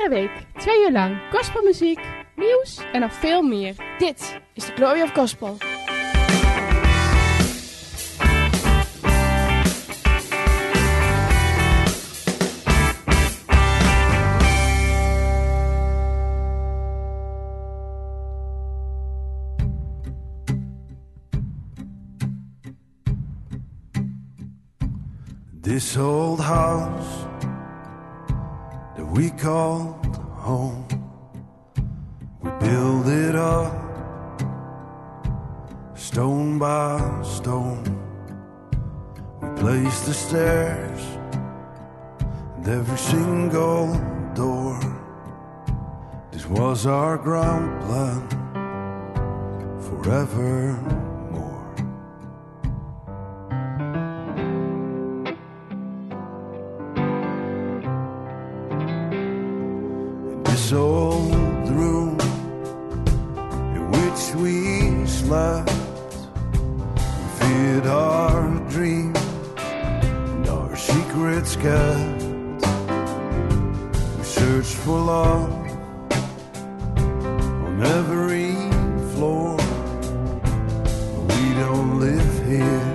Iedere week, 2 uur lang, gospelmuziek, nieuws en nog veel meer. Dit is de Glory of Gospel. This old house that we called home, we build it up stone by stone. We place the stairs and every single door. This was our ground plan forever. This old room in which we slept, we feared our dreams and our secrets kept. We searched for love on every floor, but we don't live here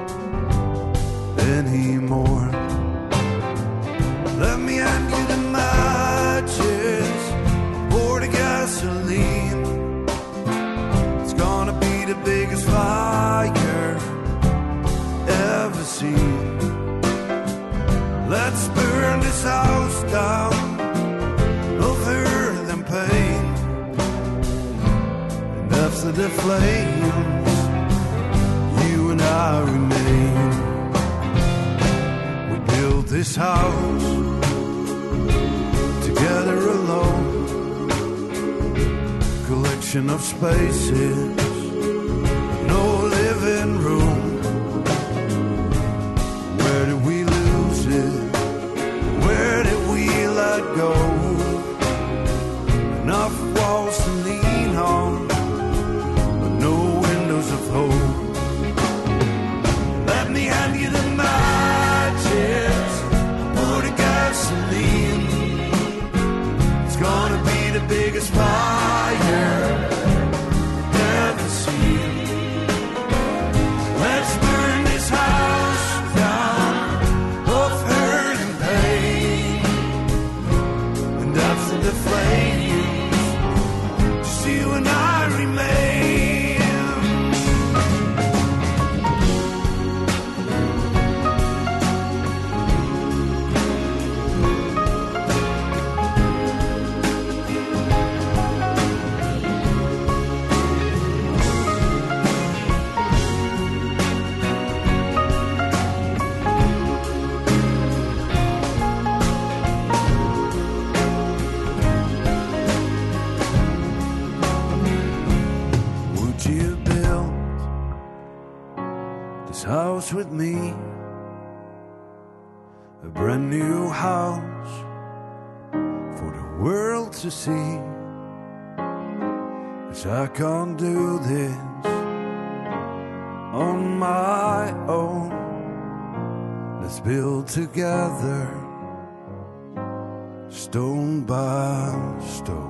anymore. Let me hand you the matches, pour the gasoline. It's gonna be the biggest fire ever seen. Let's burn this house down of hurt and pain. And after the flames, you and I remain. We built this house together alone, collection of spaces, no living room. Where did we lose it? Where did we let go? Enough walls to lean on, but no windows of hope. Let me hand you the matches, pour the gasoline. Gonna be the biggest fire ever seen. Let's burn this house down of hurt and pain. And after the flames, just you and I remain. House with me, a brand new house for the world to see. 'Cause I can't do this on my own. Let's build together, stone by stone.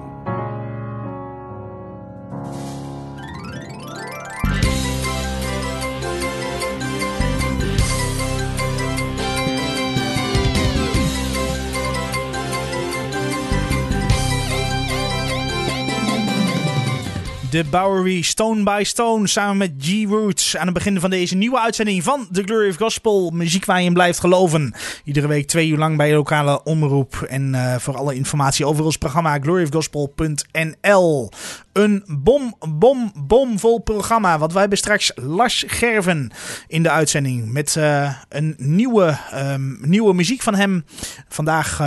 De Bowery Stone by Stone samen met G-Roots aan het begin van deze nieuwe uitzending van The Glory of Gospel. Muziek waar je in blijft geloven. Iedere week 2 uur lang bij je lokale omroep. En voor alle informatie over ons programma gloryofgospel.nl. Een bomvol programma. Want wij hebben straks Lars Gerven in de uitzending. Met een nieuwe muziek van hem. Vandaag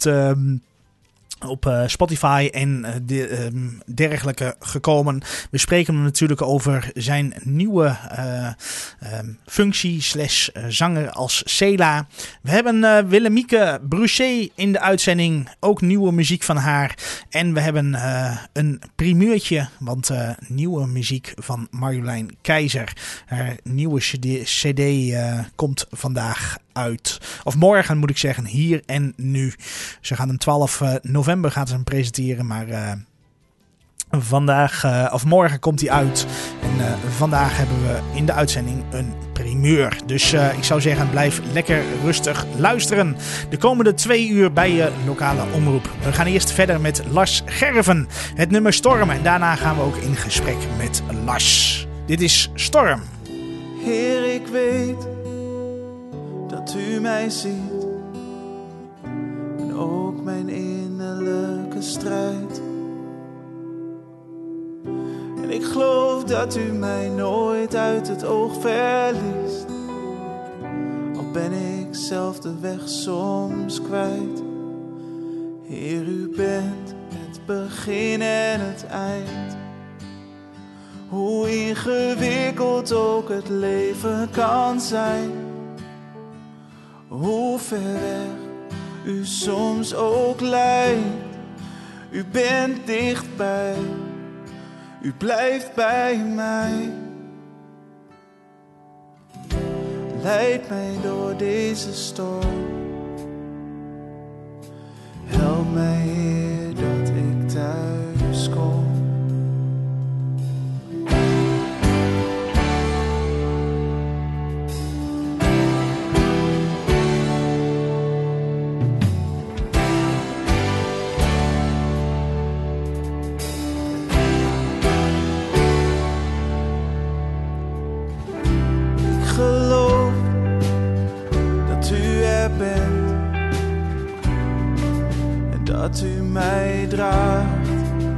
op Spotify en dergelijke gekomen. We spreken hem natuurlijk over zijn nieuwe functie / zanger als Sela. We hebben Willemieke Bruchet in de uitzending. Ook nieuwe muziek van haar. En we hebben een primeurtje, want nieuwe muziek van Marjolein Keizer. Haar nieuwe cd komt vandaag uit. Of morgen moet ik zeggen, hier en nu. Ze gaan hem 12 november gaat ze hem presenteren, maar vandaag of morgen komt hij uit. En vandaag hebben we in de uitzending een primeur. Dus ik zou zeggen, blijf lekker rustig luisteren. De komende 2 uur bij je lokale omroep. We gaan eerst verder met Lars Gerven. Het nummer Storm. En daarna gaan we ook in gesprek met Lars. Dit is Storm. Heer, ik weet dat u mij ziet. En ook mijn innerlijke strijd. En ik geloof dat u mij nooit uit het oog verliest. Al ben ik zelf de weg soms kwijt. Heer, u bent het begin en het eind. Hoe ingewikkeld ook het leven kan zijn. Hoe ver weg u soms ook lijkt. U bent dichtbij. U blijft bij mij. Leid mij door deze storm. Help mij, Heer, dat ik thuis kom. Dat u mij draagt.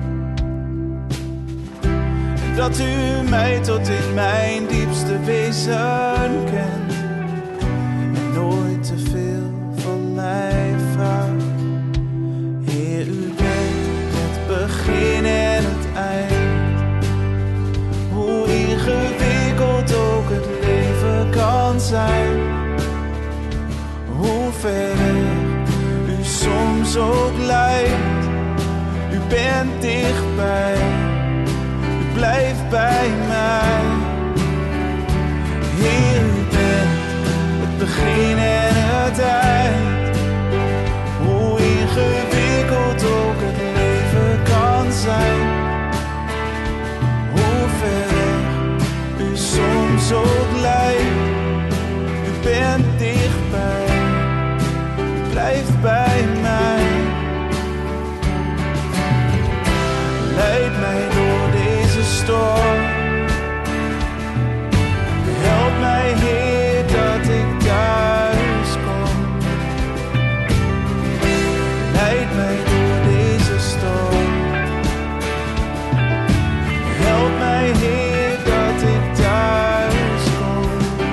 En dat u mij tot in mijn diepste wezen kent. En nooit te veel van mij vraagt. Heer, u bent het begin en het eind. Hoe ingewikkeld ook het leven kan zijn. Hoe ver u soms ook lijdt. U bent dichtbij. U blijft bij mij. Heer, u bent het begin en het eind. Hoe ingewikkeld ook het leven kan zijn. Hoe ver u soms ook lijdt. U bent dichtbij. Blijf bij mij. Leid mij door deze storm. Help mij, Heer, dat ik thuis kom. Leid mij door deze storm. Help mij, Heer, dat ik thuis kom.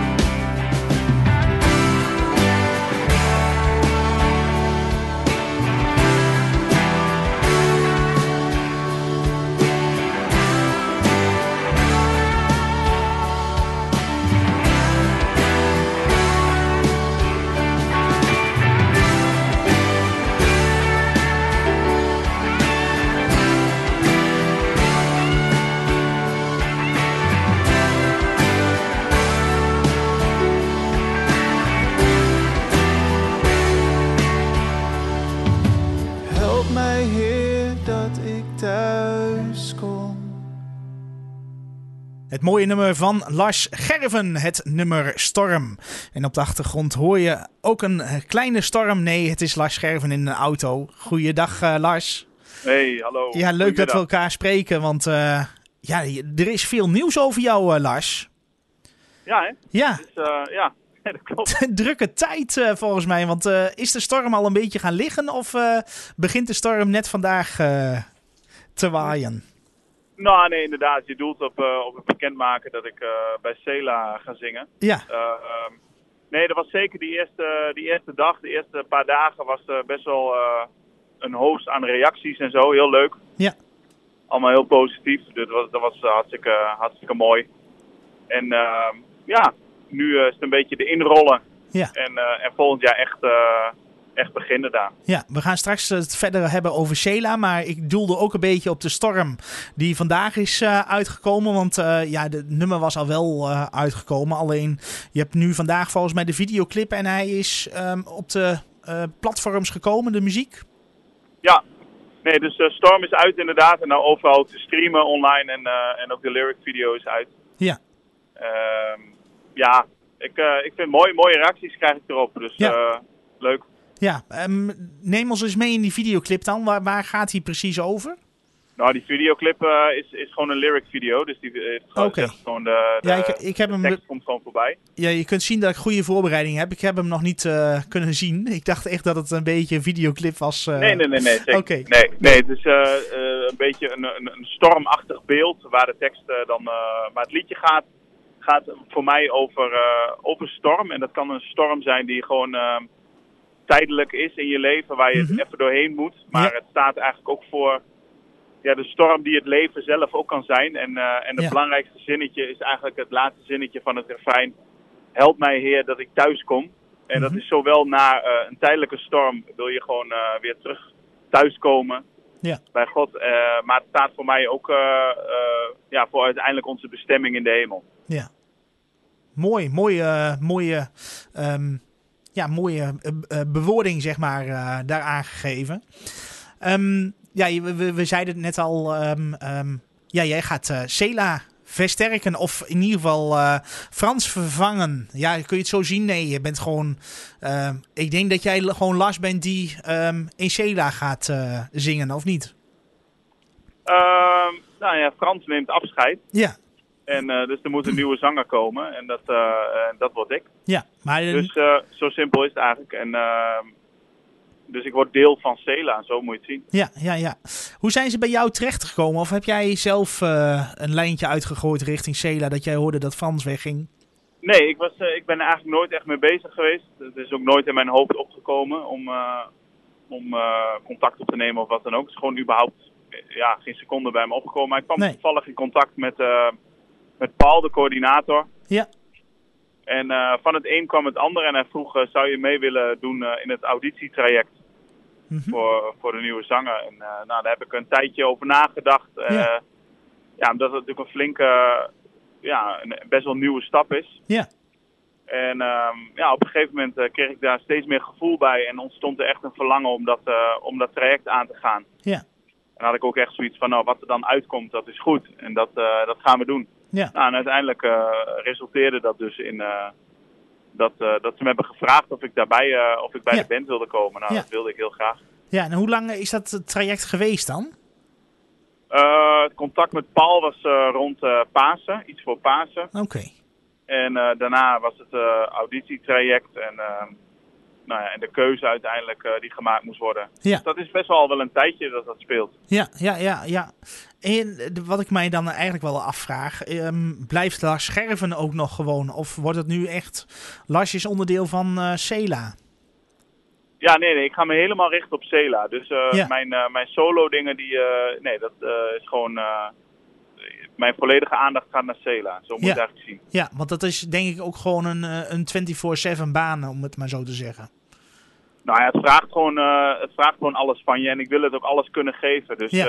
Het mooie nummer van Lars Gerven, het nummer Storm. En op de achtergrond hoor je ook een kleine storm. Nee, het is Lars Gerven in een auto. Goeiedag Lars. Hey, hallo. Ja, leuk dat we elkaar spreken, want ja, er is veel nieuws over jou, Lars. Ja, hè? Ja. Dus, ja, dat klopt. Drukke tijd volgens mij, want is de storm al een beetje gaan liggen of begint de storm net vandaag te waaien? Nou, nee, inderdaad. Je doelt op het bekendmaken dat ik bij Cela ga zingen. Ja. Nee, dat was zeker die eerste dag, de eerste paar dagen was best wel een host aan reacties en zo. Heel leuk. Ja. Allemaal heel positief. Dus dat was hartstikke mooi. En ja, nu is het een beetje de inrollen. Ja. En volgend jaar echt beginnen daar. Ja, we gaan straks het verder hebben over Cela, maar ik doelde ook een beetje op de storm die vandaag is uitgekomen. Want de nummer was al wel uitgekomen. Alleen, je hebt nu vandaag volgens mij de videoclip en hij is op de platforms gekomen, de muziek. Ja, nee, dus Storm is uit inderdaad en nou overal te streamen online en ook de lyric video is uit. Ja. Ik vind mooie reacties krijg ik erop, dus leuk. Ja, neem ons eens mee in die videoclip dan. Waar gaat die precies over? Nou, die videoclip is gewoon een lyric video, dus die heeft gewoon ik heb hem tekst komt gewoon voorbij. Ja, je kunt zien dat ik goede voorbereiding heb. Ik heb hem nog niet kunnen zien. Ik dacht echt dat het een beetje een videoclip was. Nee, zeker. Okay. Nee, het is een beetje een stormachtig beeld waar de tekst maar het liedje gaat voor mij over storm. En dat kan een storm zijn die gewoon tijdelijk is in je leven, waar je even doorheen moet. Maar het staat eigenlijk ook voor de storm die het leven zelf ook kan zijn. En het belangrijkste zinnetje is eigenlijk het laatste zinnetje van het refrein. Help mij Heer dat ik thuis kom. En dat is zowel na een tijdelijke storm wil je gewoon weer terug thuiskomen bij God. Maar het staat voor mij ook voor uiteindelijk onze bestemming in de hemel. Ja. Mooie bewoording, zeg maar, daar aangegeven. We zeiden het net al. Jij gaat Cela versterken of in ieder geval Frans vervangen. Ja, kun je het zo zien? Nee, je bent gewoon... ik denk dat jij gewoon Lars bent die in Cela gaat zingen, of niet? Frans neemt afscheid. Ja. En dus er moet een nieuwe zanger komen. En dat word ik. Ja, maar... Dus zo simpel is het eigenlijk. En... Dus ik word deel van Cela, zo moet je het zien. Ja. Hoe zijn ze bij jou terechtgekomen? Of heb jij zelf een lijntje uitgegooid richting Cela dat jij hoorde dat Frans wegging? Nee, ik ben er eigenlijk nooit echt mee bezig geweest. Het is ook nooit in mijn hoofd opgekomen om contact op te nemen of wat dan ook. Het is gewoon überhaupt geen seconde bij me opgekomen. Maar ik kwam toevallig in contact met Paul, de coördinator. Ja. En van het een kwam het ander en hij vroeg, zou je mee willen doen in het auditietraject voor de nieuwe zanger. En daar heb ik een tijdje over nagedacht. Omdat het natuurlijk een flinke, best wel nieuwe stap is. Ja. En op een gegeven moment kreeg ik daar steeds meer gevoel bij en ontstond er echt een verlangen om dat traject aan te gaan. Ja. En had ik ook echt zoiets van, wat er dan uitkomt, dat is goed. En dat gaan we doen. Ja. Nou, en uiteindelijk resulteerde dat dus in dat ze me hebben gevraagd of ik bij de band wilde komen. Nou, dat wilde ik heel graag. Ja, en hoe lang is dat traject geweest dan? Het contact met Paul was rond Pasen, iets voor Pasen. Oké. En daarna was het auditietraject en de keuze uiteindelijk die gemaakt moest worden. Ja. Dus dat is best wel een tijdje dat speelt. Ja. En wat ik mij dan eigenlijk wel afvraag, blijft Lars Scherven ook nog gewoon? Of wordt het nu echt Lars is onderdeel van Cela? Ja, nee, ik ga me helemaal richten op Cela. Dus mijn solo dingen, dat is gewoon... mijn volledige aandacht gaat naar Cela. Zo moet je het eigenlijk zien. Ja, want dat is denk ik ook gewoon een 24/7 baan, om het maar zo te zeggen. Nou ja, het vraagt gewoon alles van je. En ik wil het ook alles kunnen geven. Dus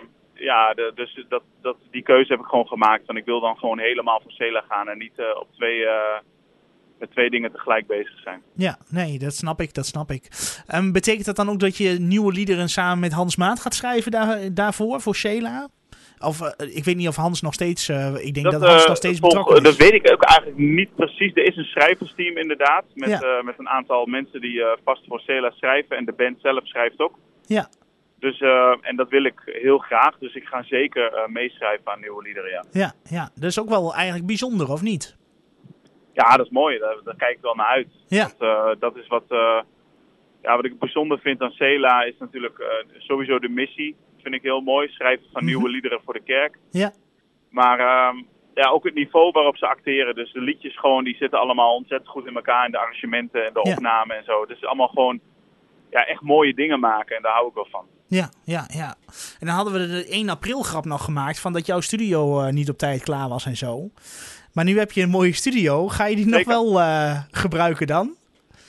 die keuze heb ik gewoon gemaakt. Want ik wil dan gewoon helemaal voor Cela gaan. En niet met twee dingen tegelijk bezig zijn. Ja, nee, dat snap ik. Betekent dat dan ook dat je nieuwe liederen samen met Hans Maat gaat schrijven daarvoor, voor Cela? Of ik weet niet of Hans nog steeds... ik denk dat Hans nog steeds betrokken is. Dat weet ik ook eigenlijk niet precies. Er is een schrijversteam inderdaad. Met een aantal mensen die vast voor Cela schrijven. En de band zelf schrijft ook. Ja. Dus, en dat wil ik heel graag. Dus ik ga zeker meeschrijven aan nieuwe liederen, Ja, dat is ook wel eigenlijk bijzonder, of niet? Ja, dat is mooi. Daar kijk ik wel naar uit. Ja. Want, dat is wat ik bijzonder vind aan Cela is natuurlijk sowieso de missie. Vind ik heel mooi. Schrijven van nieuwe liederen voor de kerk. Ja. Maar ook het niveau waarop ze acteren. Dus de liedjes gewoon, die zitten allemaal ontzettend goed in elkaar. En de arrangementen en de opname en zo. Dus allemaal gewoon echt mooie dingen maken. En daar hou ik wel van. Ja. En dan hadden we de 1 april grap nog gemaakt van dat jouw studio niet op tijd klaar was en zo. Maar nu heb je een mooie studio. Ga je die nog wel gebruiken dan?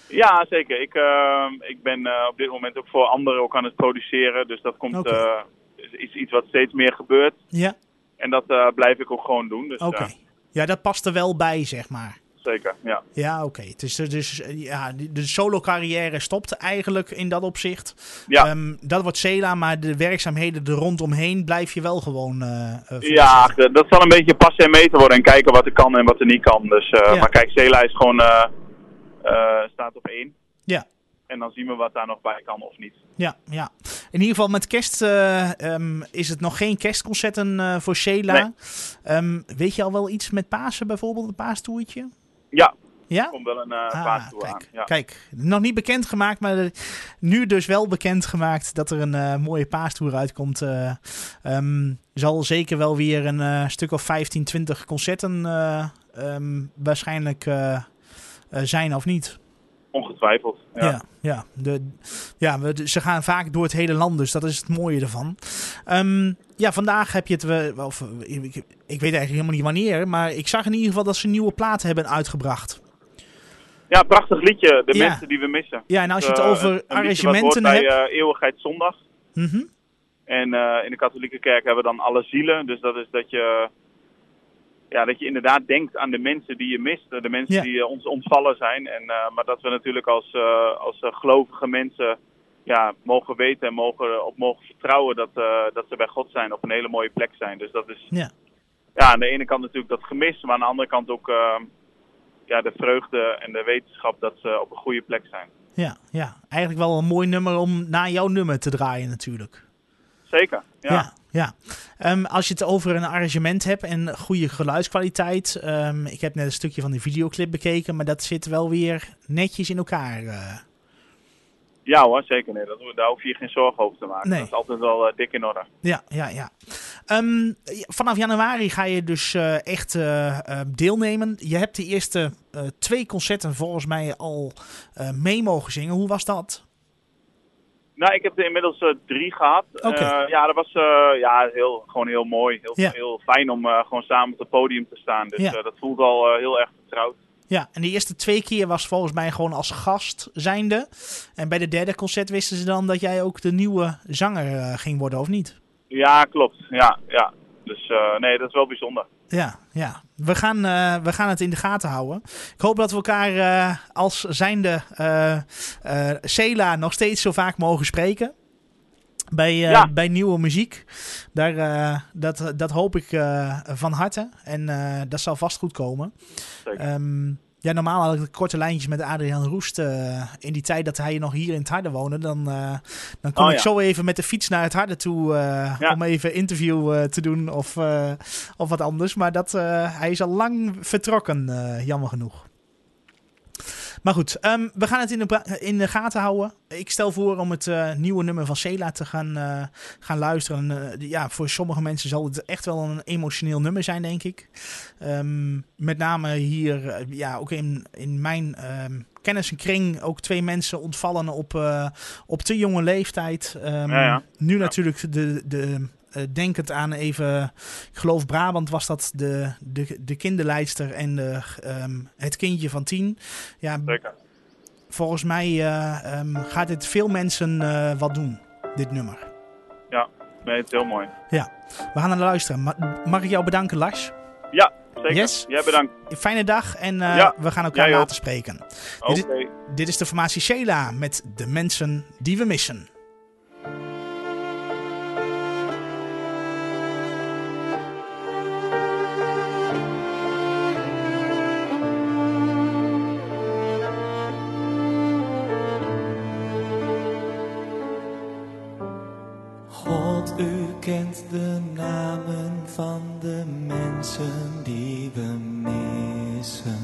Ja, zeker. Ik ben op dit moment ook voor anderen ook aan het produceren. Dus dat komt is iets wat steeds meer gebeurt. Ja. En dat blijf ik ook gewoon doen. Dus, ja, dat past er wel bij, zeg maar. Zeker, ja. Ja, oké. Het is dus de solo-carrière stopt eigenlijk in dat opzicht. Ja. Dat wordt Cela, maar de werkzaamheden er rondomheen blijf je wel gewoon ja, dat zal een beetje passen en meten worden en kijken wat er kan en wat er niet kan. Dus, maar kijk, Cela is gewoon staat op 1. Ja. En dan zien we wat daar nog bij kan of niet. Ja. In ieder geval met kerst is het nog geen kerstconcerten voor Cela. Nee. Weet je al wel iets met Pasen bijvoorbeeld, een paastoertje? Ja. Ja? Er komt wel een paastoer aan. Ja. Kijk, nog niet bekendgemaakt, maar nu dus wel bekendgemaakt dat er een mooie paastoer uitkomt. Zal zeker wel weer een stuk of 15, 20 concerten waarschijnlijk zijn of niet. Ongetwijfeld. Ze gaan vaak door het hele land, dus dat is het mooie ervan. Vandaag heb je het... ik weet eigenlijk helemaal niet wanneer, maar ik zag in ieder geval dat ze nieuwe platen hebben uitgebracht. Ja, prachtig liedje. De mensen die we missen. Ja, en als je het over arrangementen hebt... bij Eeuwigheidszondag. Mm-hmm. En in de katholieke kerk hebben we dan alle zielen. Dus dat is dat je inderdaad denkt aan de mensen die je mist. De mensen die ons ontvallen zijn. Maar dat we natuurlijk als gelovige mensen mogen weten en mogen vertrouwen dat ze bij God zijn, op een hele mooie plek zijn. Dus dat is aan de ene kant natuurlijk dat gemis, maar aan de andere kant ook de vreugde en de wetenschap dat ze op een goede plek zijn. Ja. Eigenlijk wel een mooi nummer om naar jouw nummer te draaien natuurlijk. Zeker, ja. Als je het over een arrangement hebt en goede geluidskwaliteit. Ik heb net een stukje van de videoclip bekeken, maar dat zit wel weer netjes in elkaar. Ja hoor, zeker. Nee, daar hoef je geen zorgen over te maken. Nee. Dat is altijd wel dik in orde. Ja. Vanaf januari ga je dus echt deelnemen. Je hebt de eerste 2 concerten volgens mij al mee mogen zingen. Hoe was dat? Nou, ik heb er inmiddels 3 gehad. Dat was gewoon heel mooi. Heel fijn om gewoon samen op het podium te staan. Dus dat voelt al heel erg vertrouwd. Ja, en de eerste 2 keer was volgens mij gewoon als gast zijnde. En bij de derde concert wisten ze dan dat jij ook de nieuwe zanger ging worden, of niet? Ja, klopt. Ja. Dus nee, dat is wel bijzonder. Ja. We gaan het in de gaten houden. Ik hoop dat we elkaar als zijnde Cela nog steeds zo vaak mogen spreken. Bij nieuwe muziek. Dat hoop ik van harte. En dat zal vast goed komen. Normaal had ik korte lijntjes met Adriaan Roest. In die tijd dat hij nog hier in het Harde woonde. Dan kom ik zo even met de fiets naar het Harde toe. Om even interview te doen of wat anders. Maar hij is al lang vertrokken. Jammer genoeg. Maar goed, we gaan het in de gaten houden. Ik stel voor om het nieuwe nummer van Cela te gaan luisteren. Voor sommige mensen zal het echt wel een emotioneel nummer zijn, denk ik. Met name hier, ook in mijn kennissenkring, ook 2 mensen ontvallen op te jonge leeftijd. Nu natuurlijk denkend aan even, ik geloof Brabant was dat de kinderleidster en het kindje van 10. Ja, zeker. Volgens mij gaat dit veel mensen wat doen, dit nummer. Ja, nee, het is heel mooi. Ja, we gaan naar luisteren. Mag ik jou bedanken, Lars? Ja, zeker. Yes. Jij bedankt. Fijne dag en we gaan elkaar later spreken. Dit is de formatie Cela met de mensen die we missen. U kent de namen van de mensen die we missen.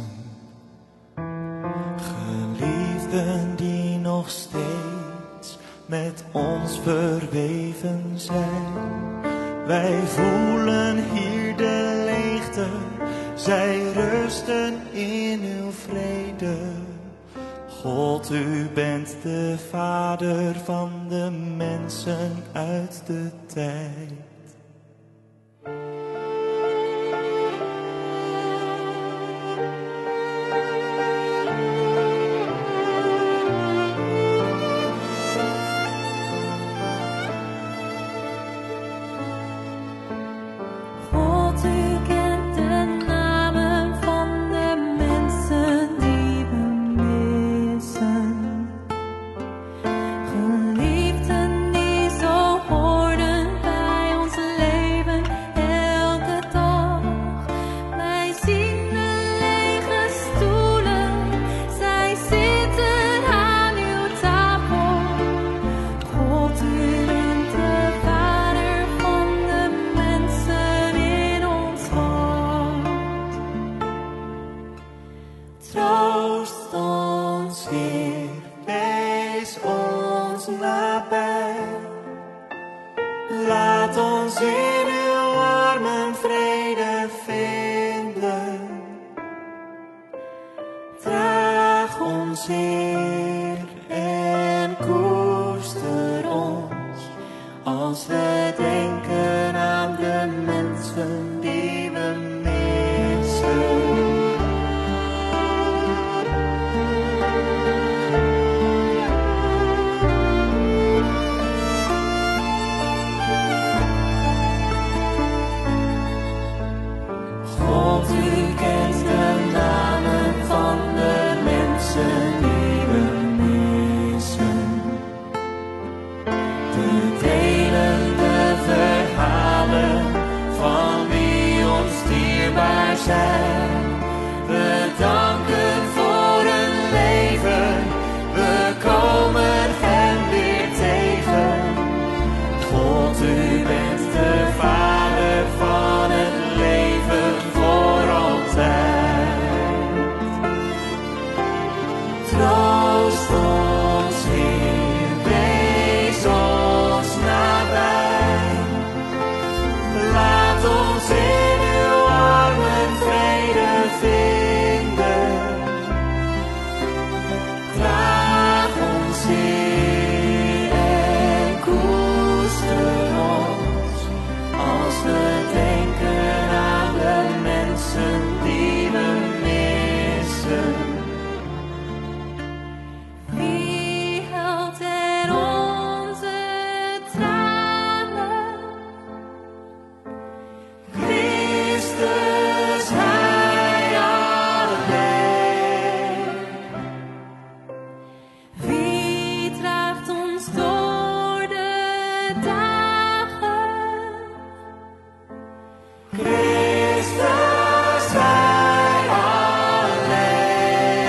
Geliefden die nog steeds met ons verweven zijn. Wij voelen hier de leegte, zij rusten in uw vrede. God, u bent de vader van de mensen uit de tijd. in uw armen vrede vinden. Draag ons, Heer, en koester ons, als we denken aan de mensen die we missen. God, u kent de namen van de mensen die we missen. De delende verhalen van wie ons dierbaar zijn. We danken voor hun leven, we komen hen weer tegen. God, u bent de Vader van het leven voor altijd. Troost ons, Heer, wees ons nabij. Laat ons in uw armen vrede vinden. Draag ons, Heer, en koester ons, als we denken aan de mensen die we missen. Wie helpt er onze tranen? Christus, Hij alleen. Wie draagt ons door de dagen? Christus, Hij alleen.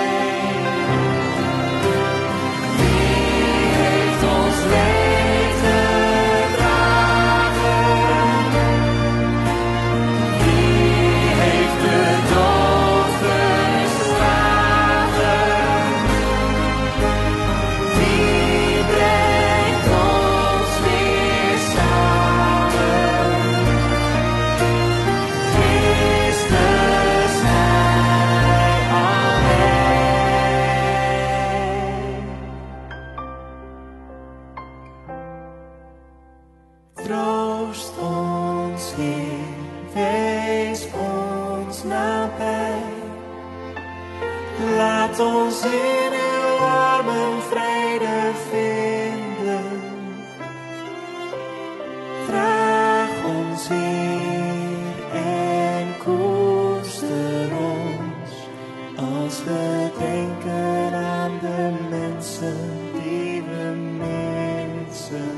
Wie heeft ons leed te dragen? Wie heeft de dood verslagen? Wie brengt ons weer samen? Christus, Hij alleen. Troost ons, Heer, wees ons nabij. Laat ons in uw armen vrede vinden. Draag ons, Heer, en koester ons, als we denken aan de mensen die we missen.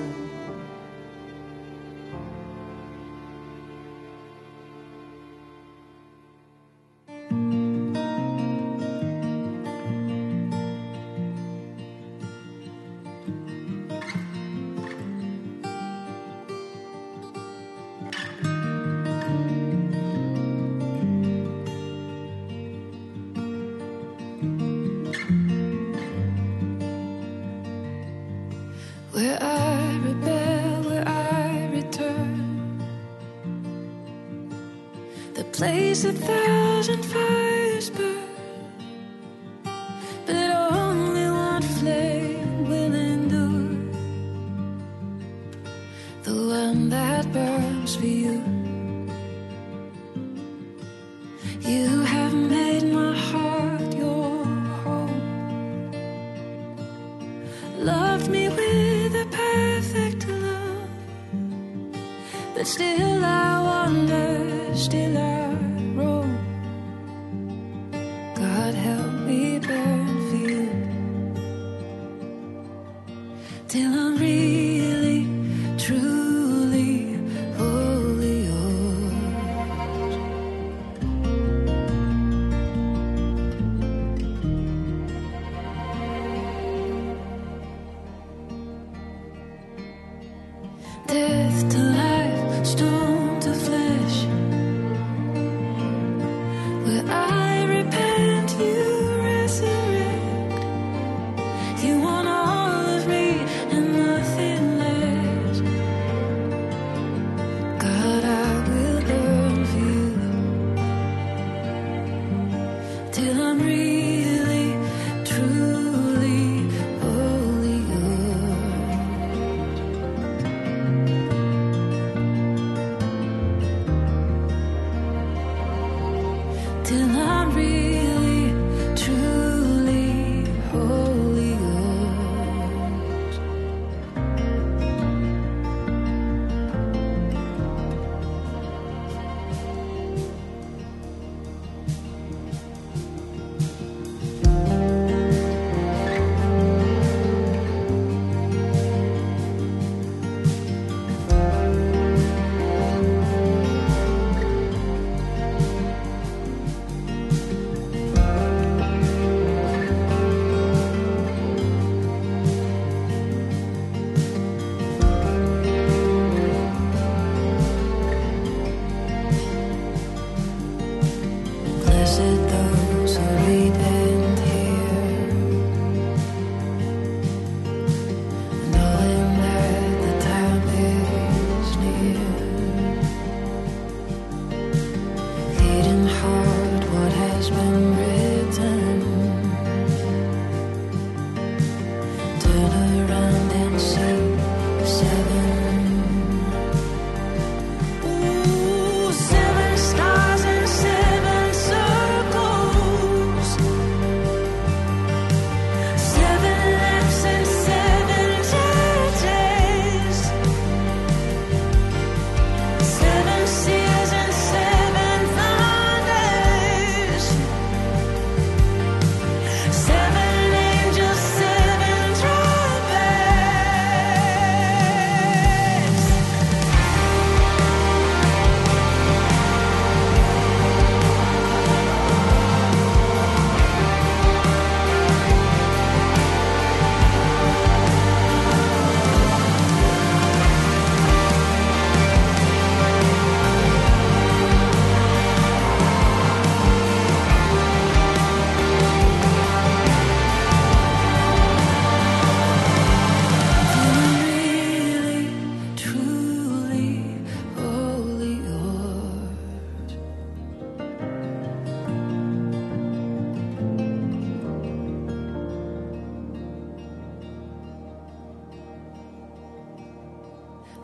Where I rebel, where I return, the place 1,000 fires burn, but only one flame will endure, the one that burns for you. You have made my heart your home, loved me with a perfect love, but still I wander, still I roam. God help me burn for you, till I'm really, truly, wholly yours. Death to life, stone to flesh, where I repent, you resurrect. You want all of me and nothing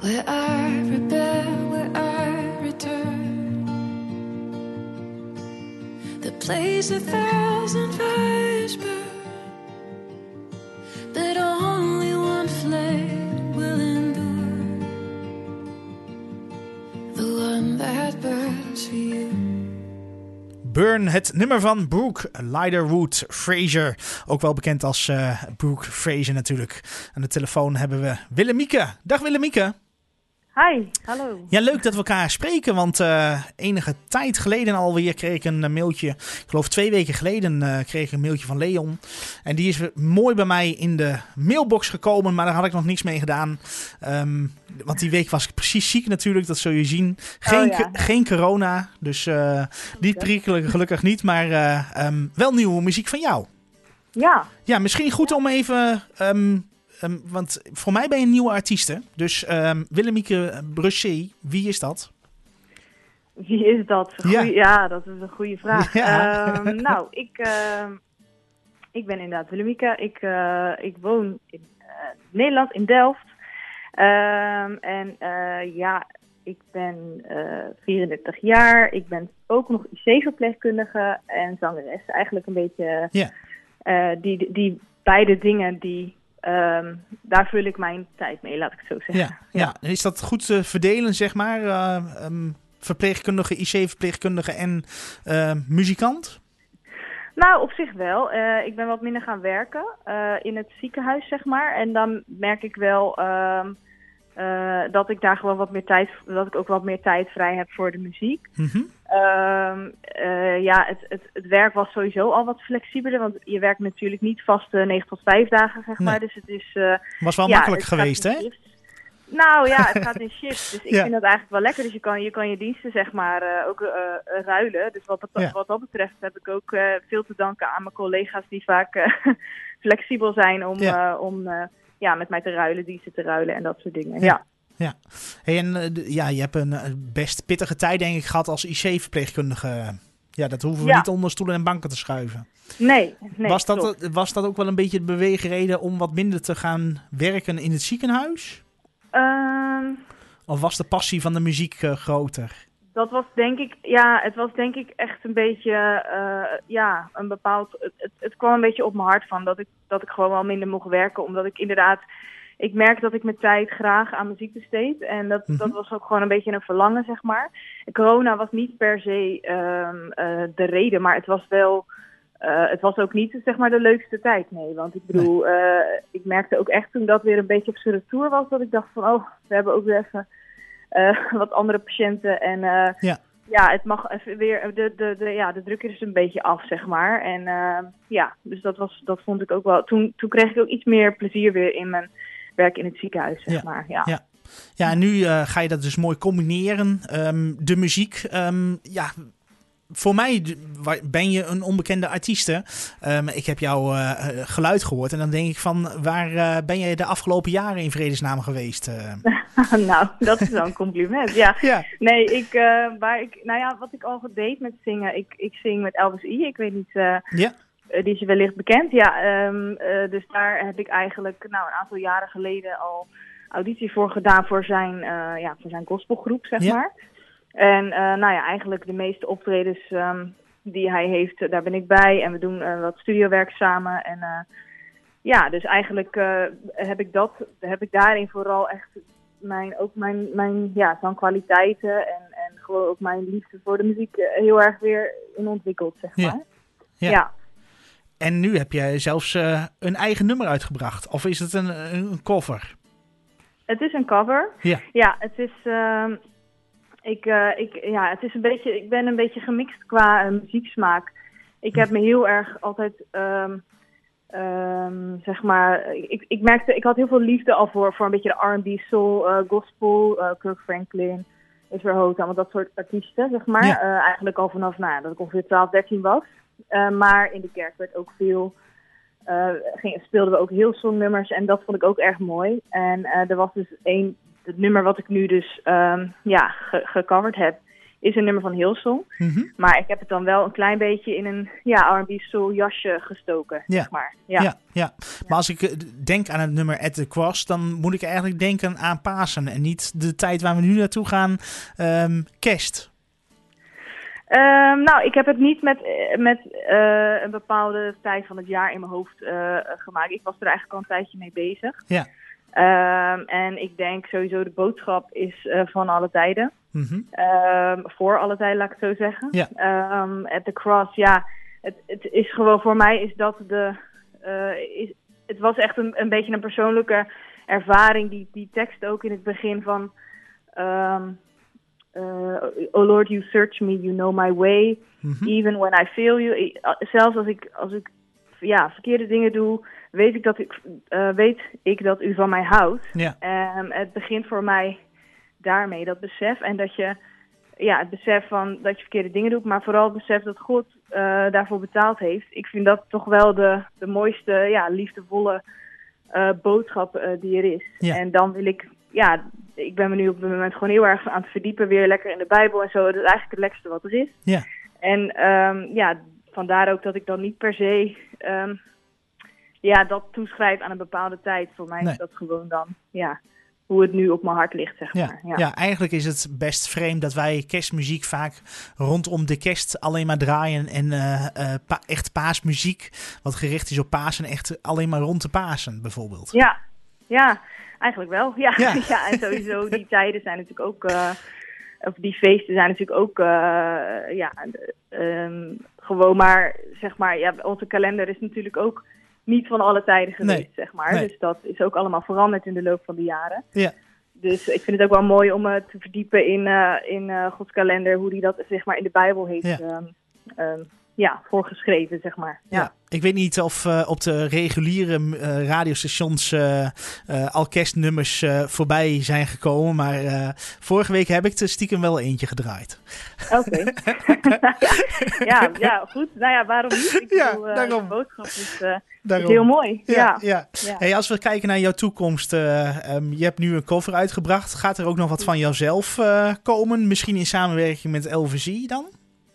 where I rebel, where I return. The place 1,000 fires burn, but only one flame will endure, the one that burns for you. Burn, het nummer van Brooke Ligertwood Fraser. Ook wel bekend als Brooke Fraser natuurlijk. Aan de telefoon hebben we Willemieke. Dag Willemieke. Hi, hallo. Ja, leuk dat we elkaar spreken, want enige tijd geleden alweer kreeg ik een mailtje. Ik geloof 2 weken geleden kreeg ik een mailtje van Leon. En die is mooi bij mij in de mailbox gekomen, maar daar had ik nog niks mee gedaan. Want die week was ik precies ziek natuurlijk, dat zul je zien. Geen corona, dus niet prikkelen, gelukkig niet, maar wel nieuwe muziek van jou. Ja. Ja, misschien goed om even... want voor mij ben je een nieuwe artiest, dus Willemieke Brusset, wie is dat? Wie is dat? Ja, dat is een goede vraag. Ja. Nou, ik ben inderdaad Willemieke. Ik woon in Nederland, in Delft. Ik ben 34 jaar. Ik ben ook nog IC-verpleegkundige en zangeres. Eigenlijk een beetje die beide dingen die... daar vul ik mijn tijd mee, laat ik het zo zeggen. Ja. Is dat goed te verdelen, zeg maar? Verpleegkundige, IC-verpleegkundige en muzikant? Nou, op zich wel. Ik ben wat minder gaan werken in het ziekenhuis, zeg maar. En dan merk ik wel dat ik daar gewoon dat ik ook wat meer tijd vrij heb voor de muziek. Mm-hmm. Het werk was sowieso al wat flexibeler, want je werkt natuurlijk niet vast 9 tot 5 dagen, zeg maar. Dus het is... was wel makkelijk geweest, hè? Nou ja, het gaat in shifts, dus ik vind dat eigenlijk wel lekker. Dus je kan je diensten, zeg maar, ook ruilen. Dus wat dat betreft heb ik ook veel te danken aan mijn collega's die vaak flexibel zijn om met mij te ruilen, diensten te ruilen en dat soort dingen. Ja. Hey, en je hebt een best pittige tijd, denk ik, gehad als IC-verpleegkundige. Ja, dat hoeven we niet onder stoelen en banken te schuiven. Nee. Was dat ook wel een beetje de beweegreden om wat minder te gaan werken in het ziekenhuis? Of was de passie van de muziek groter? Dat was denk ik echt een beetje, een bepaald... Het kwam een beetje op mijn hart van dat ik gewoon wel minder mocht werken, omdat ik inderdaad... Ik merk dat ik mijn tijd graag aan muziek besteed. En dat was ook gewoon een beetje een verlangen, zeg maar. Corona was niet per se de reden, maar het was wel... het was ook niet, zeg maar, de leukste tijd, nee. Want ik bedoel, ik merkte ook echt toen dat weer een beetje op zijn retour was, dat ik dacht van, we hebben ook weer even wat andere patiënten. En het mag even weer, de druk is een beetje af, zeg maar. En dus dat vond ik ook wel... Toen kreeg ik ook iets meer plezier weer in mijn werk in het ziekenhuis, zeg maar. Ja, en nu ga je dat dus mooi combineren. De muziek, voor mij ben je een onbekende artieste. Ik heb jouw geluid gehoord en dan denk ik van, waar ben jij de afgelopen jaren in vredesnaam geweest? Nou, dat is wel een compliment. Ja. Nee, wat ik al deed met zingen, ik zing met Elvis E. Ik weet niet, die is je wellicht bekend. Dus daar heb ik eigenlijk een aantal jaren geleden al auditie voor gedaan voor zijn gospelgroep, zeg maar. En eigenlijk de meeste optredens die hij heeft, daar ben ik bij. En we doen wat studiowerk samen. En dus eigenlijk heb ik daarin vooral echt mijn zangkwaliteiten en gewoon ook mijn liefde voor de muziek heel erg weer in ontwikkeld, zeg maar. Ja. En nu heb jij zelfs een eigen nummer uitgebracht. Of is het een cover? Het is een cover. Ja, het is... het is een beetje... Ik ben een beetje gemixt qua muzieksmaak. Ik heb me heel erg altijd... zeg maar... Ik merkte... Ik had heel veel liefde al voor een beetje de R&B, soul, gospel, Kirk Franklin, Israel Houghton, allemaal dat soort artiesten, zeg maar. Eigenlijk al vanaf dat ik ongeveer 12, 13 was. Maar in de kerk werd ook veel... speelden we ook heel songnummers en dat vond ik ook erg mooi. En er was dus het nummer wat ik nu dus gecoverd heb, is een nummer van Hillsong. Mm-hmm. Maar ik heb het dan wel een klein beetje in een R&B soul jasje gestoken, zeg maar. Ja. Maar als ik denk aan het nummer At the Cross, dan moet ik eigenlijk denken aan Pasen en niet de tijd waar we nu naartoe gaan, kerst. Nou, ik heb het niet met een bepaalde tijd van het jaar in mijn hoofd gemaakt. Ik was er eigenlijk al een tijdje mee bezig. Ja. En ik denk sowieso de boodschap is van alle tijden. Mm-hmm. Voor alle tijden, laat ik het zo zeggen. Ja. At the Cross, het is gewoon voor mij is dat het was echt een beetje een persoonlijke ervaring. Die tekst ook in het begin van Oh Lord, you search me, you know my way. Mm-hmm. Even when I fail you. Zelfs als ik verkeerde dingen doe, weet ik dat u van mij houdt. Ja. Het begint voor mij daarmee, dat besef. En dat je, het besef van dat je verkeerde dingen doet, maar vooral het besef dat God daarvoor betaald heeft. Ik vind dat toch wel de mooiste, liefdevolle boodschap die er is. Ja. En dan wil ik ben me nu op het moment gewoon heel erg aan het verdiepen, weer lekker in de Bijbel en zo. Dat is eigenlijk het lekkerste wat er is. Ja. En vandaar ook dat ik dan niet per se dat toeschrijf aan een bepaalde tijd. Voor mij is dat gewoon dan, hoe het nu op mijn hart ligt, zeg maar. Ja, eigenlijk is het best vreemd dat wij kerstmuziek vaak rondom de kerst alleen maar draaien. En echt paasmuziek, wat gericht is op Pasen, echt alleen maar rond de Pasen, bijvoorbeeld. Ja, eigenlijk wel. Ja, en sowieso die tijden zijn natuurlijk ook, of die feesten zijn natuurlijk ook, gewoon maar, zeg maar, onze kalender is natuurlijk ook niet van alle tijden geweest, zeg maar. Nee. Dus dat is ook allemaal veranderd in de loop van de jaren. Ja. Dus ik vind het ook wel mooi om te verdiepen in Gods kalender, hoe die dat, zeg maar, in de Bijbel heeft voorgeschreven, zeg maar. Ja. Ik weet niet of op de reguliere radiostations al kerstnummers voorbij zijn gekomen, maar vorige week heb ik er stiekem wel eentje gedraaid. Oké. ja, goed. Nou ja, waarom niet? Ik bedoel, de boodschap is heel mooi. Ja. Hey, als we kijken naar jouw toekomst, je hebt nu een cover uitgebracht. Gaat er ook nog wat van jouzelf komen? Misschien in samenwerking met LVZ dan?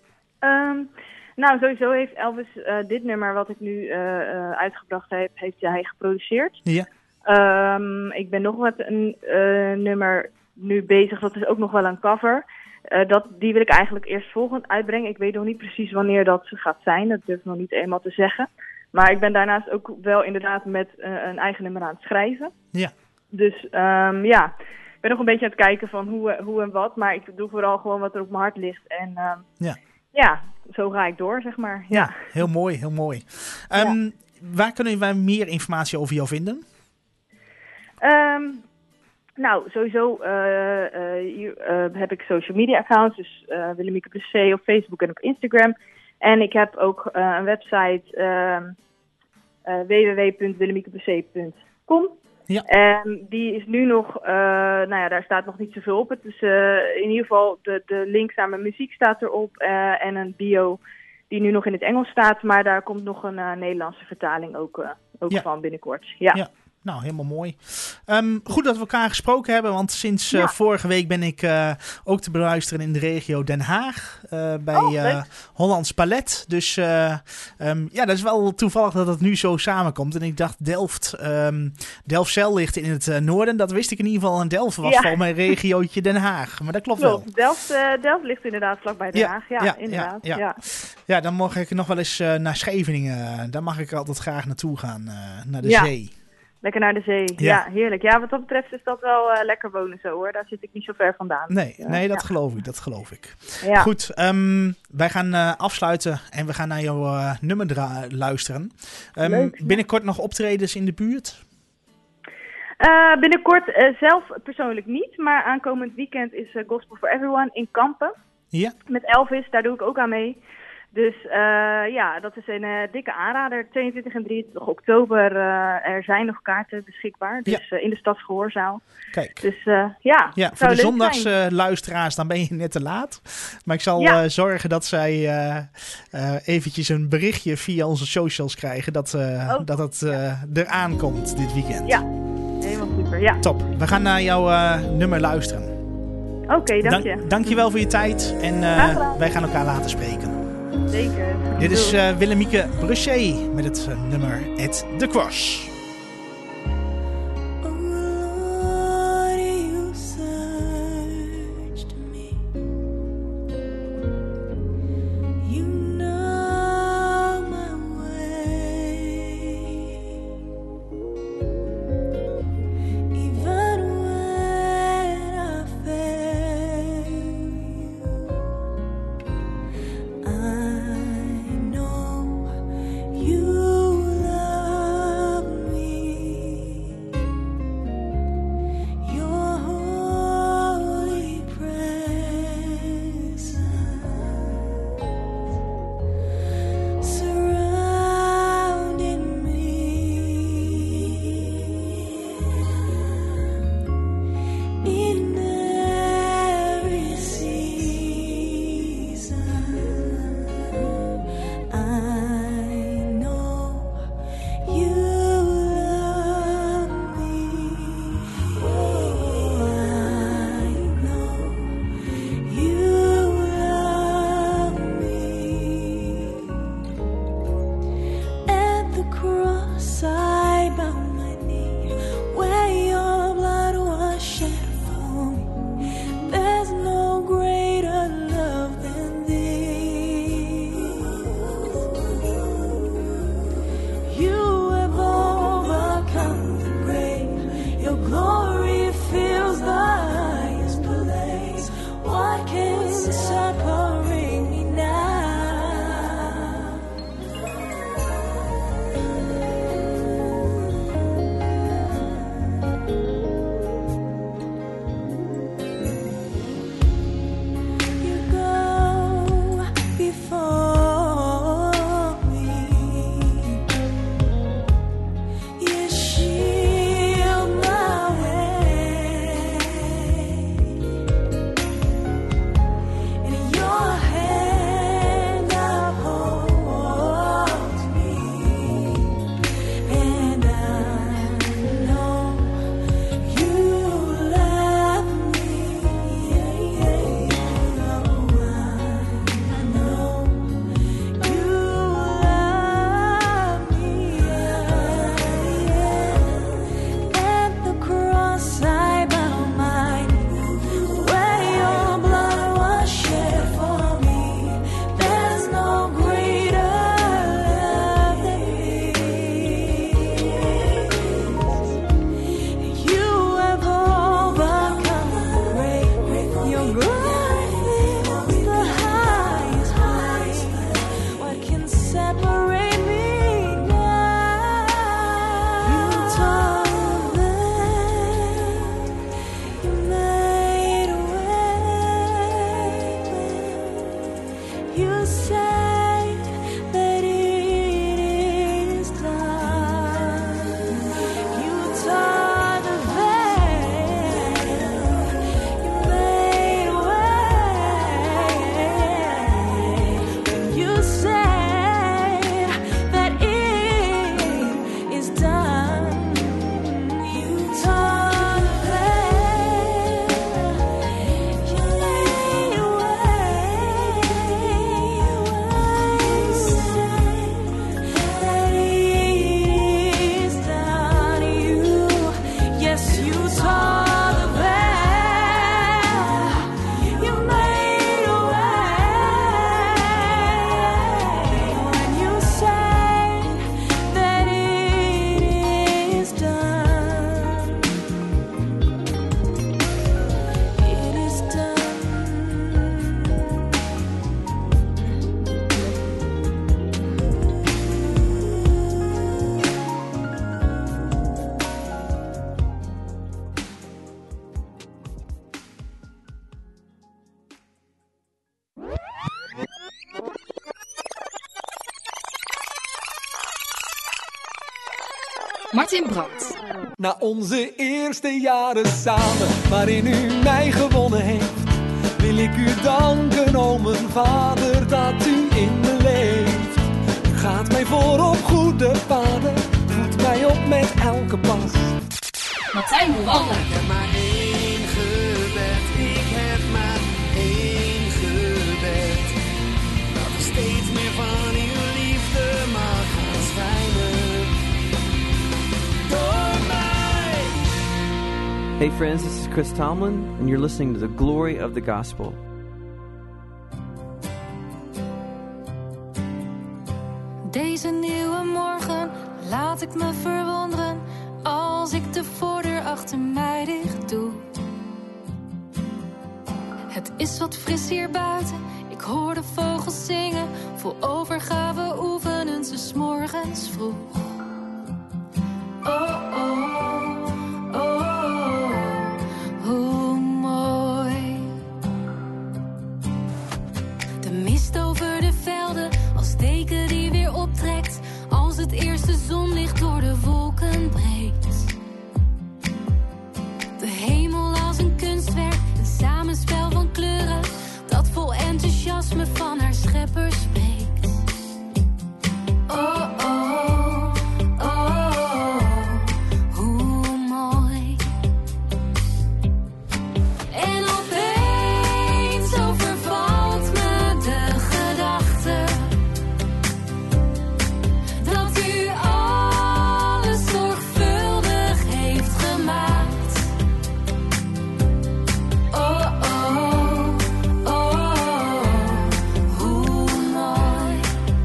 Nou, sowieso heeft Elvis dit nummer wat ik nu uitgebracht heb, heeft hij geproduceerd. Ja. Ik ben nog met een nummer nu bezig, dat is ook nog wel een cover. Die wil ik eigenlijk eerst volgend uitbrengen. Ik weet nog niet precies wanneer dat gaat zijn, dat durf ik nog niet eenmaal te zeggen. Maar ik ben daarnaast ook wel inderdaad met een eigen nummer aan het schrijven. Ja. Dus ik ben nog een beetje aan het kijken van hoe en wat, maar ik doe vooral gewoon wat er op mijn hart ligt. En ja, zo ga ik door, zeg maar. Ja, heel mooi, heel mooi. Waar kunnen wij meer informatie over jou vinden? Nou, sowieso heb ik social media accounts, dus Willemieke PC op Facebook en op Instagram. En ik heb ook een website www.willemiekepc.com. Ja. En die is nu nog, daar staat nog niet zoveel op. Het is in ieder geval de link naar mijn muziek staat erop en een bio die nu nog in het Engels staat. Maar daar komt nog een Nederlandse vertaling ook van binnenkort. Ja. Nou, helemaal mooi. Goed dat we elkaar gesproken hebben, want sinds vorige week ben ik ook te beluisteren in de regio Den Haag bij Hollands Palet. Dus dat is wel toevallig dat het nu zo samenkomt. En ik dacht Delfzijl ligt in het noorden. Dat wist ik in ieder geval. En Delft was voor mijn regiootje Den Haag. Maar dat klopt wel. Delft ligt inderdaad vlakbij Den Haag. Ja, inderdaad. Ja, dan mag ik nog wel eens naar Scheveningen. Daar mag ik altijd graag naartoe gaan, naar de zee. Lekker naar de zee. Ja, heerlijk. Ja, wat dat betreft is dat wel lekker wonen zo, hoor. Daar zit ik niet zo ver vandaan. Nee, dat geloof ik. Ja. Goed, wij gaan afsluiten en we gaan naar jouw nummer luisteren. Binnenkort nog optredens in de buurt? Binnenkort zelf persoonlijk niet, maar aankomend weekend is Gospel for Everyone in Kampen. Ja. Met Elvis, daar doe ik ook aan mee. Dus dat is een dikke aanrader. 22 en 23 oktober, er zijn nog kaarten beschikbaar. Dus in de Stadsgehoorzaal. Kijk. Dus voor de zondagsluisteraars, dan ben je net te laat. Maar ik zal zorgen dat zij eventjes een berichtje via onze socials krijgen dat het eraan komt dit weekend. Ja, helemaal super. Ja. Top. We gaan naar jouw nummer luisteren. Oké, dank je. Dankjewel voor je tijd. En wij gaan elkaar later spreken. Zeker. Dit is Willemieke Brochet met het nummer At The Cross. Martin Brandt. Na onze eerste jaren samen, waarin u mij gewonnen heeft, wil ik u danken, o mijn vader, dat u in me leeft. U gaat mij voor op goede paden, voedt mij op met elke pas. Martijn Brandt. Ik heb maar één gebed, ik heb Hey friends, this is Chris Tomlin, and you're listening to The Glory of the Gospel. Deze nieuwe morgen laat ik me verwonderen als ik de voordeur achter mij dicht doe. Het is wat fris hier buiten, ik hoor de vogels zingen. Vol overgave oefenen ze 's morgens vroeg. Oh, oh, oh, oh, hoe mooi. De mist over de velden, als teken die weer optrekt. Als het eerste zonlicht door de wolken breekt. De hemel als een kunstwerk, een samenspel van kleuren. Dat vol enthousiasme van haar schepper spreekt. Oh, oh, oh, oh, hoe mooi. En opeens overvalt me de gedachte dat u alles zorgvuldig heeft gemaakt. Oh, oh, oh, hoe mooi.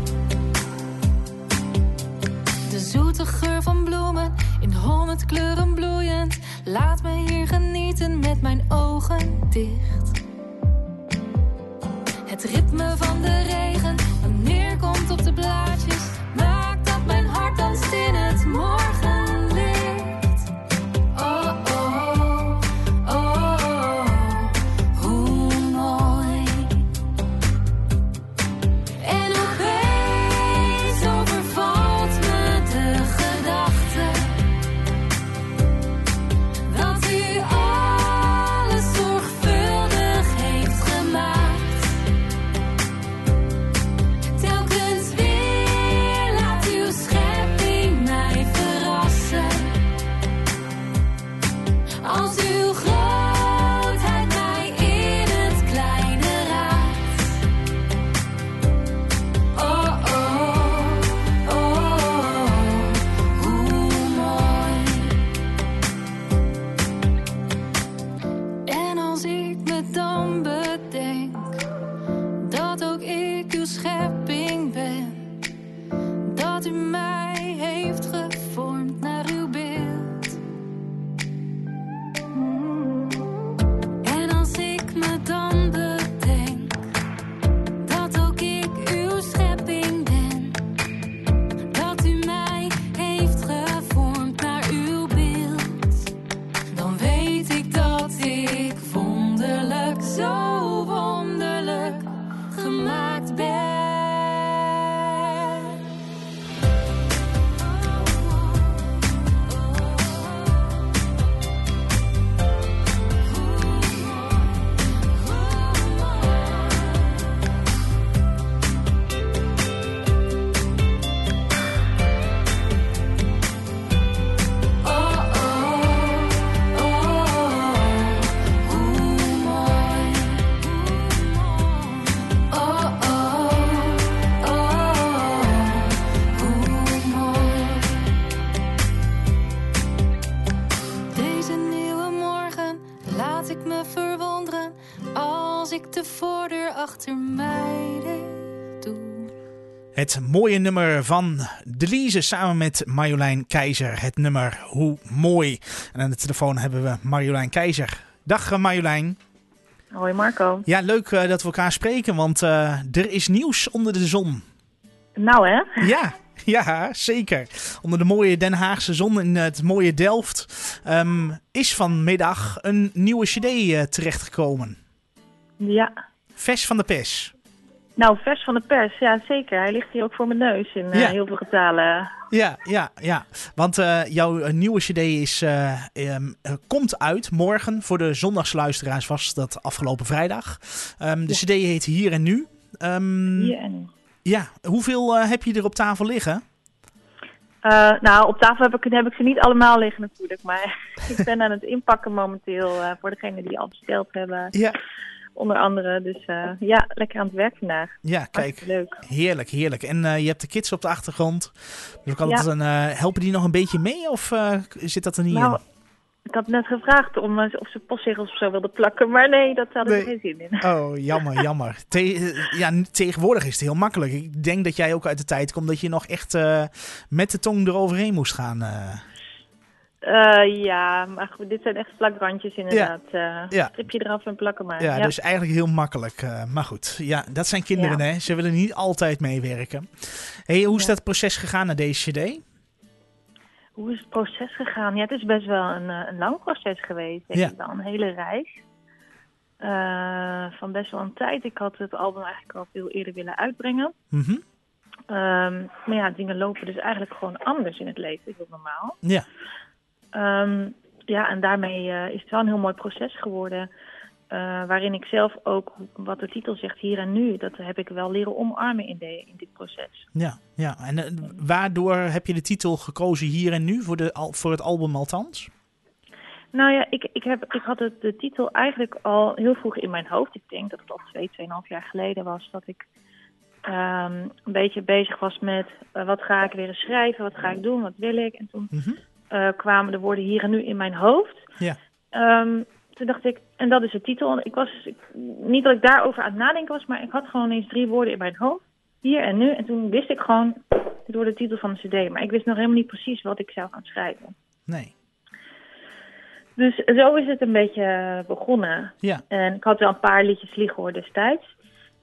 De zoete geur van bloemen, in 100 kleuren bloeiend. Laat me hier genieten met mijn ogen dicht. Het ritme van de regen, wat neerkomt op de blaadjes, maakt dat mijn hart danst in het morgenlicht. Oh, oh, oh, oh, hoe mooi. En opeens overvalt me de gedachte dat u alles zorgvuldig heeft gemaakt. Telkens weer laat uw schepping mij verrassen. Als uw grootheid mij in het kleine raakt. Oh, oh, oh, hoe mooi. En als ik me dan bedenk dat ook ik uw schepping ben, dat u mij heeft gevormd naar uw beeld. En als ik me dan bedenk dat ook ik uw schepping ben, dat u mij heeft gevormd naar uw beeld, dan weet ik dat ik wonderlijk, zo wonderlijk gemaakt ben. Oh, oh, oh, hoe mooi. Oh, oh, oh, hoe mooi. Deze nieuwe morgen laat ik me verwonderen als ik de voordeur achter mij dicht doe. Het mooie nummer van Delise samen met Marjolein Keizer. Het nummer Hoe Mooi. En aan de telefoon hebben we Marjolein Keizer. Dag Marjolein. Hoi Marco. Ja, leuk dat we elkaar spreken, want er is nieuws onder de zon. Nou hè? Ja, zeker. Onder de mooie Den Haagse zon in het mooie Delft is vanmiddag een nieuwe cd terechtgekomen. Ja. Vers van de pers. Nou, vers van de pers, ja zeker. Hij ligt hier ook voor mijn neus in heel veel getalen. Ja. Want jouw nieuwe cd komt uit morgen. Voor de zondagsluisteraars was dat afgelopen vrijdag. De cd heet Hier en Nu. Hier en Nu. Ja, hoeveel heb je er op tafel liggen? Nou, op tafel heb ik ze niet allemaal liggen natuurlijk. Maar ik ben aan het inpakken momenteel voor degenen die al besteld hebben. Ja. Onder andere. Dus ja, lekker aan het werk vandaag. Ja, kijk. Leuk. Heerlijk. En je hebt de kids op de achtergrond. Dus helpen die nog een beetje mee of zit dat er niet in? Ik had net gevraagd of ze postzegels of zo wilden plakken, maar nee, dat hadden ze geen zin in. Oh, jammer. Tegenwoordig is het heel makkelijk. Ik denk dat jij ook uit de tijd komt dat je nog echt met de tong eroverheen moest gaan. Ja, maar goed, dit zijn echt plakrandjes inderdaad. Strip je eraf en plakken maar. Ja, dus eigenlijk heel makkelijk. Maar goed, ja, dat zijn kinderen, hè. Ze willen niet altijd meewerken. Hey, hoe is dat proces gegaan naar deze cd? Hoe is het proces gegaan? Ja, het is best wel een lang proces geweest. Denk ik wel, een hele reis. Van best wel een tijd. Ik had het album eigenlijk al veel eerder willen uitbrengen. Mm-hmm. Maar ja, dingen lopen dus eigenlijk gewoon anders in het leven. Heel normaal. Ja. Ja, en daarmee is het wel een heel mooi proces geworden. Waarin ik zelf ook, wat de titel zegt, hier en nu, dat heb ik wel leren omarmen in dit proces. Ja. En waardoor heb je de titel gekozen hier en nu, voor het album althans? Nou ja, ik had de titel eigenlijk al heel vroeg in mijn hoofd. Ik denk dat het al 2,5 jaar geleden was dat ik een beetje bezig was met wat ga ik weer eens schrijven, wat ga ik doen, wat wil ik. En toen kwamen de woorden hier en nu in mijn hoofd. Ja. Toen dacht ik, en dat is de titel. Niet dat ik daarover aan het nadenken was, maar ik had gewoon eens 3 woorden in mijn hoofd. Hier en nu. En toen wist ik gewoon, dit wordt de titel van de cd. Maar ik wist nog helemaal niet precies wat ik zou gaan schrijven. Nee. Dus zo is het een beetje begonnen. Ja. En ik had wel een paar liedjes liggen hoor destijds.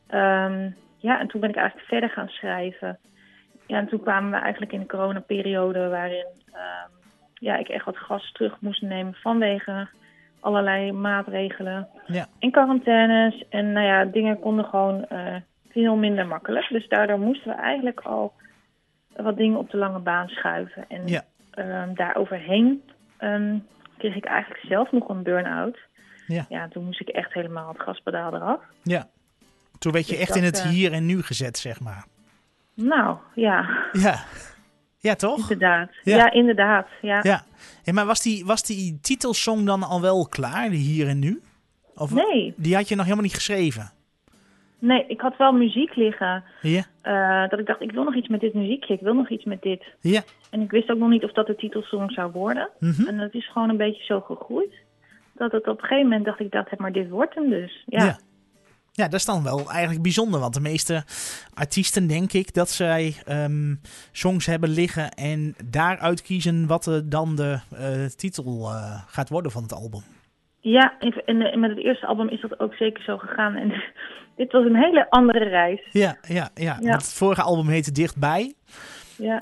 En toen ben ik eigenlijk verder gaan schrijven. Ja, en toen kwamen we eigenlijk in de coronaperiode waarin ik echt wat gas terug moest nemen vanwege allerlei maatregelen. Ja. En quarantaines. En dingen konden gewoon veel minder makkelijk. Dus daardoor moesten we eigenlijk al wat dingen op de lange baan schuiven. En daar overheen kreeg ik eigenlijk zelf nog een burn-out. Ja, toen moest ik echt helemaal het gaspedaal eraf. Ja. Toen werd je echt in het hier en nu gezet, zeg maar. Nou, ja. Ja, toch? Inderdaad. Ja, inderdaad. Ja. Hey, maar was die titelsong dan al wel klaar, die hier en nu? Of nee. Die had je nog helemaal niet geschreven? Nee, ik had wel muziek liggen. Ja. Dat ik dacht, ik wil nog iets met dit muziekje. Ik wil nog iets met dit. Ja. En ik wist ook nog niet of dat de titelsong zou worden. Mm-hmm. En dat is gewoon een beetje zo gegroeid. Dat het op een gegeven moment dacht ik, maar dit wordt hem dus. Ja, dat is dan wel eigenlijk bijzonder. Want de meeste artiesten, denk ik, dat zij songs hebben liggen en daaruit kiezen wat dan de titel gaat worden van het album. Ja, en met het eerste album is dat ook zeker zo gegaan. En dit was een hele andere reis. Ja. Want het vorige album heette Dichtbij. Ja.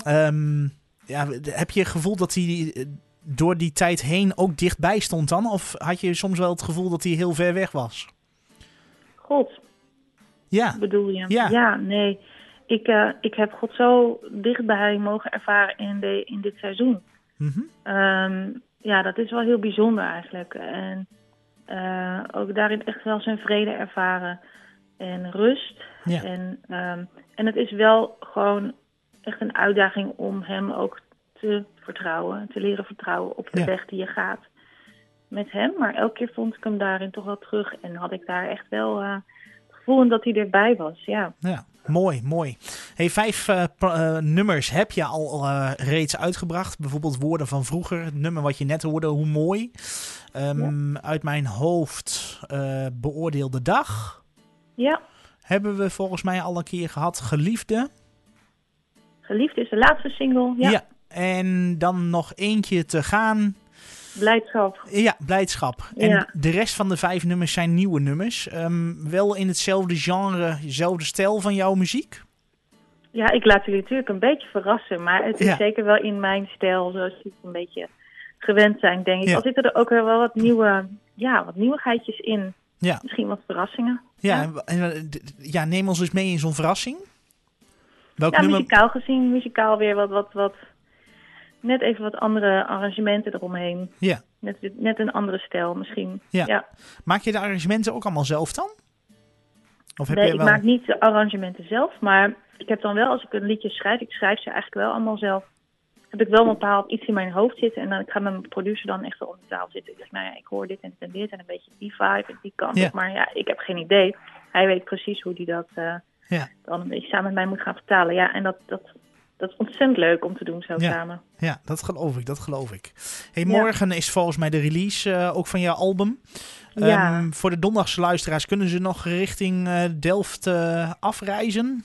Heb je het gevoel dat hij door die tijd heen ook dichtbij stond dan? Of had je soms wel het gevoel dat hij heel ver weg was? God. Ja. Bedoel je? Ja, nee. Ik heb God zo dichtbij mogen ervaren in dit seizoen. Mm-hmm. Dat is wel heel bijzonder eigenlijk. En ook daarin echt wel zijn vrede ervaren. En rust. Ja. En het is wel gewoon echt een uitdaging om hem ook te vertrouwen. Te leren vertrouwen op de weg die je gaat met hem. Maar elke keer vond ik hem daarin toch wel terug. En had ik daar echt wel het gevoel dat hij erbij was. Ja, mooi. Hey, 5 nummers heb je al reeds uitgebracht. Bijvoorbeeld Woorden van Vroeger. Het nummer wat je net hoorde, Hoe Mooi. Uit mijn hoofd Beoordeelde Dag. Ja. Hebben we volgens mij al een keer gehad. Geliefde. Geliefde is de laatste single. Ja. En dan nog eentje te gaan. Blijdschap. Ja, Blijdschap. En de rest van de 5 nummers zijn nieuwe nummers. Wel in hetzelfde genre, dezelfde stijl van jouw muziek? Ja, ik laat jullie natuurlijk een beetje verrassen. Maar het is zeker wel in mijn stijl, zoals jullie het een beetje gewend zijn, denk ik. Al zitten er ook wel wat nieuwigheidjes in. Ja. Misschien wat verrassingen. Ja, neem ons eens mee in zo'n verrassing. Welk nummer? Muzikaal gezien. Muzikaal weer wat net even wat andere arrangementen eromheen. Ja. Net een andere stijl misschien. Ja. Maak je de arrangementen ook allemaal zelf dan? Of heb nee, je wel... ik maak niet de arrangementen zelf. Maar ik heb dan wel, als ik een liedje schrijf, ik schrijf ze eigenlijk wel allemaal zelf. Heb ik wel een bepaald iets in mijn hoofd zitten. En dan ik ga met mijn producer dan echt wel op de tafel zitten. Ik zeg, ik hoor dit en dit en dit. En een beetje die vibe en die kant. Ja. Maar ik heb geen idee. Hij weet precies hoe hij dat dan een beetje samen met mij moet gaan vertalen. Ja, en dat is ontzettend leuk om te doen zo samen. Ja, dat geloof ik. Hey, morgen is volgens mij de release ook van jouw album. Voor de donderdagse luisteraars, kunnen ze nog richting Delft afreizen?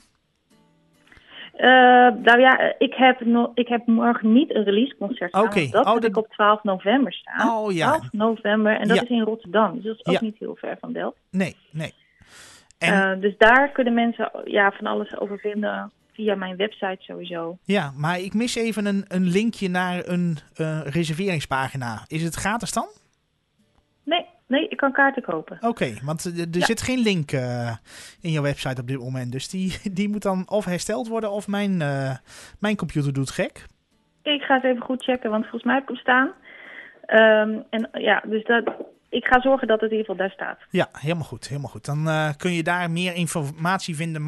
Ik heb morgen niet een releaseconcert staan. Okay. Dat heb ik op 12 november staan. 12 november. En dat is in Rotterdam. Dus dat is ook niet heel ver van Delft. Nee. Dus daar kunnen mensen van alles over vinden via mijn website sowieso. Ja, maar ik mis even een linkje naar een reserveringspagina. Is het gratis dan? Nee, ik kan kaarten kopen. Oké, want er zit geen link in jouw website op dit moment. Dus die moet dan of hersteld worden of mijn computer doet gek. Ik ga het even goed checken, want volgens mij heb ik hem staan. Ik ga zorgen dat het in ieder geval daar staat. Ja, helemaal goed. Dan kun je daar meer informatie vinden.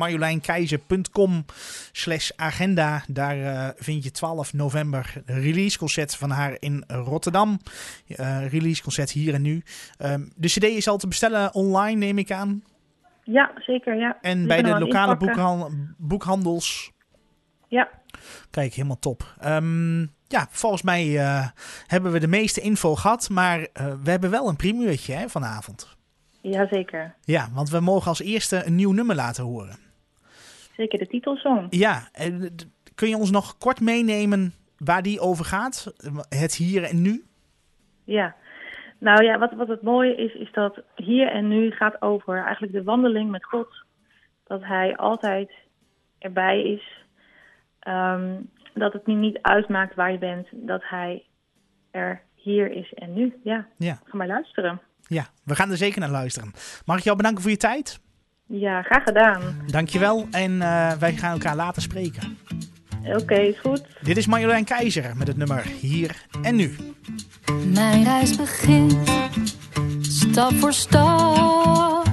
Marjoleinkeizer.com/agenda. Daar vind je 12 november releaseconcert van haar in Rotterdam. Releaseconcert hier en nu. De cd is al te bestellen online, neem ik aan. Ja, zeker. Ja. En bij de lokale boekhandels. Ja. Kijk, helemaal top. Volgens mij hebben we de meeste info gehad, maar we hebben wel een primeurtje vanavond. Jazeker. Ja, want we mogen als eerste een nieuw nummer laten horen. Zeker, de titelsong. Ja, kun je ons nog kort meenemen waar die over gaat? Het hier en nu? Ja, nou ja, wat het mooie is dat hier en nu gaat over eigenlijk de wandeling met God. Dat hij altijd erbij is. Dat het nu niet uitmaakt waar je bent, dat hij er hier is en nu. Ja. Ga maar luisteren. Ja, we gaan er zeker naar luisteren. Mag ik jou bedanken voor je tijd? Ja, graag gedaan. Dankjewel en wij gaan elkaar later spreken. Oké, is goed. Dit is Marjolein Keizer met het nummer Hier en Nu. Mijn reis begint, stap voor stap.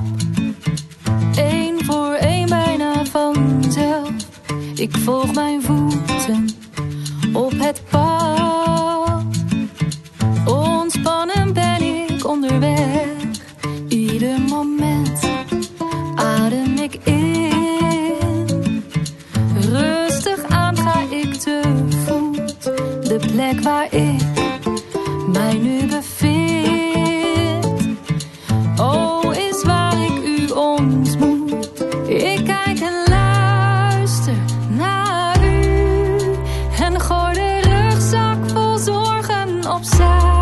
1 voor 1 bijna vanzelf. Ik volg mijn voeten op het pad. Ontspannen ben ik onderweg. Ieder moment adem ik in. Rustig aan ga ik te voet. De plek waar ik mij nu bevind. Oh, is waar ik u ontmoet. Ik kijk en luister naar u en gooi de rugzak vol zorgen opzij.